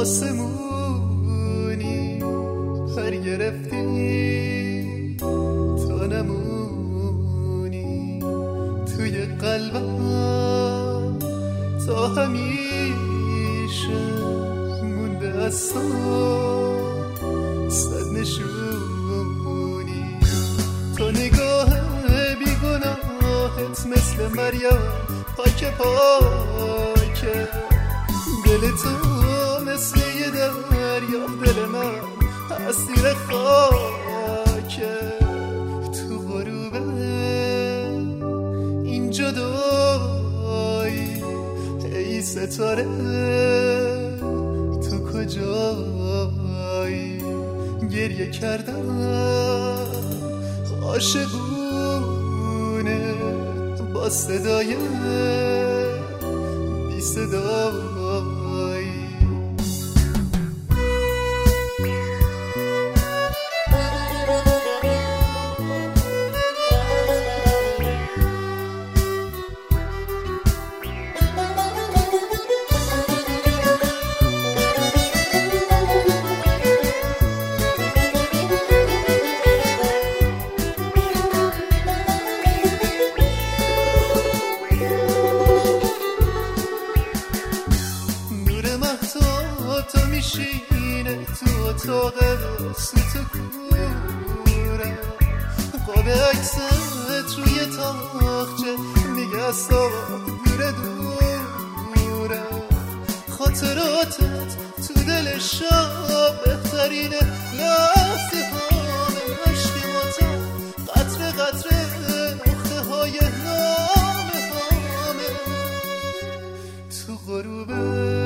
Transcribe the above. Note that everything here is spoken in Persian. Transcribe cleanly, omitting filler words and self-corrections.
آسمونی پر گرفتی تا نمونی توی قلبم تا همیشه مونده از تو صد نشونی تو نگاه بیگناهت مثل مریم پاک پاکه دل تو مثل یه دریا دل من اسیر خاکه تو غروبه این جدایی ای ستاره تو کجایی گریه کردم عاشقونه با صدای بی صدایی تو میشینه تو اتاق سوت کورم قاب عکست روی تاخچه میگه از تو دوره دورم خاطراتت تو دل شب بهترینه لحظه همه عشقی ماتم قطره قطره نقطه های نامه همه تو غروبه